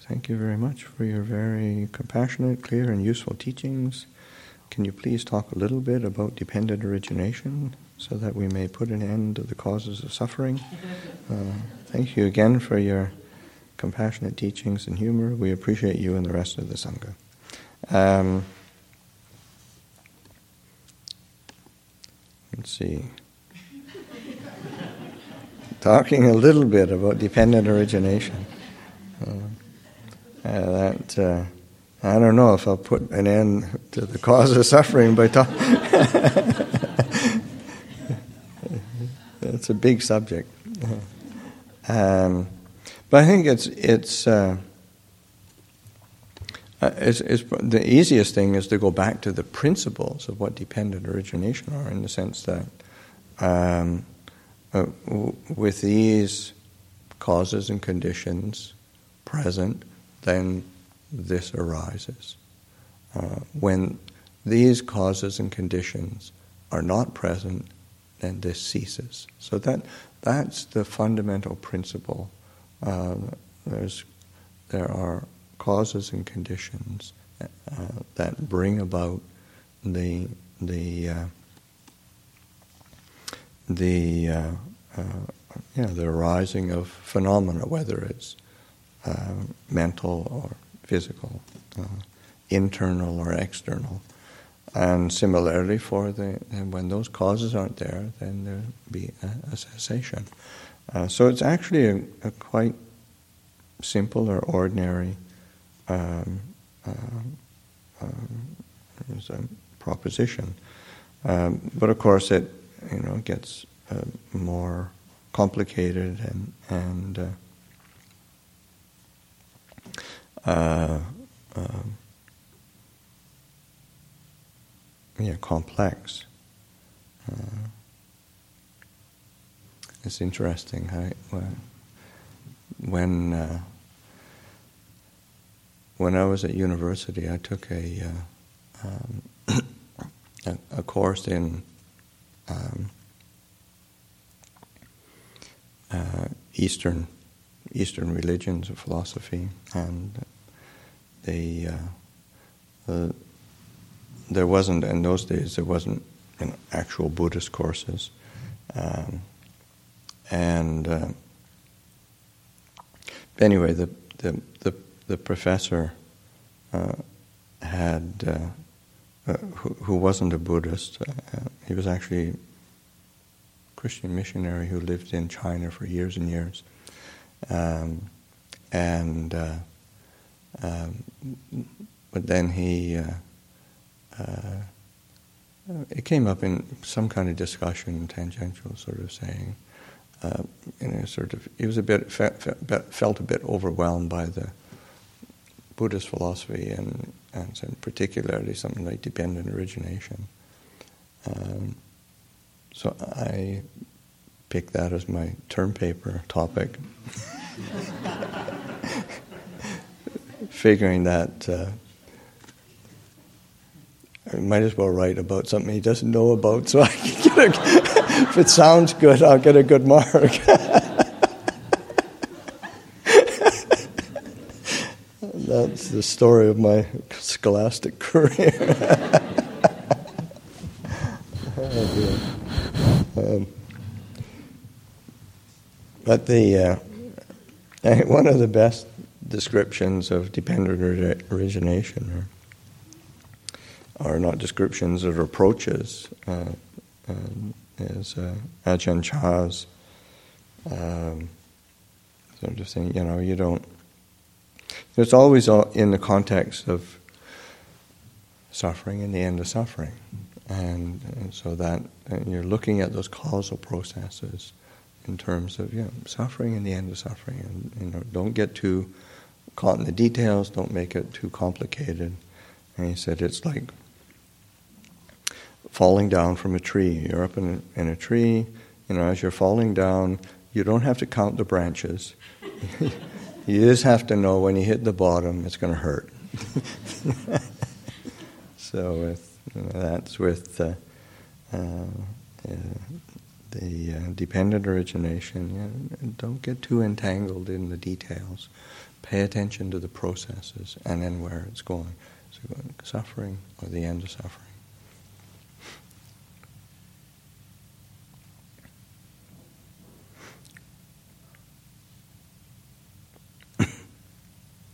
thank you very much for your very compassionate, clear, and useful teachings. Can you please talk a little bit about dependent origination so that we may put an end to the causes of suffering? Thank you again for your compassionate teachings and humor. We appreciate you and the rest of the Sangha. Let's see. Talking a little bit about dependent origination. I don't know if I'll put an end to the cause of suffering by talking. It's a big subject. But I think it's the easiest thing is to go back to the principles of what dependent origination are, in the sense that with these causes and conditions present, then this arises. When these causes and conditions are not present, then this ceases. So that's the fundamental principle. There are causes and conditions that bring about the arising of phenomena, whether it's mental or physical, internal or external. And similarly, when those causes aren't there, then there'll be a cessation. So it's actually a quite simple or ordinary proposition. But of course, it gets more complicated and complex. It's interesting how when I was at university, I took a course in Eastern religions or philosophy, and there wasn't, in those days, there wasn't actual Buddhist courses. Anyway, the professor had who wasn't a Buddhist. He was actually a Christian missionary who lived in China for years and years, but then it came up in some kind of discussion, tangential, sort of saying, he was felt a bit overwhelmed by the Buddhist philosophy and particularly something like dependent origination. So I picked that as my term paper topic, figuring that I might as well write about something he doesn't know about, so I can get if it sounds good, I'll get a good mark. That's the story of my scholastic career. But one of the best descriptions of dependent origination, or not descriptions, or approaches, is Ajahn Chah's sort of saying, you don't. It's always in the context of suffering and the end of suffering, and so that you're looking at those causal processes in terms of suffering and the end of suffering, and don't get too caught in the details. Don't make it too complicated. And he said it's like falling down from a tree. You're up in a tree, as you're falling down, you don't have to count the branches. You just have to know when you hit the bottom, it's going to hurt. So that's with the dependent origination. Don't get too entangled in the details. pay attention to the processes and then where it's going. So suffering or the end of suffering.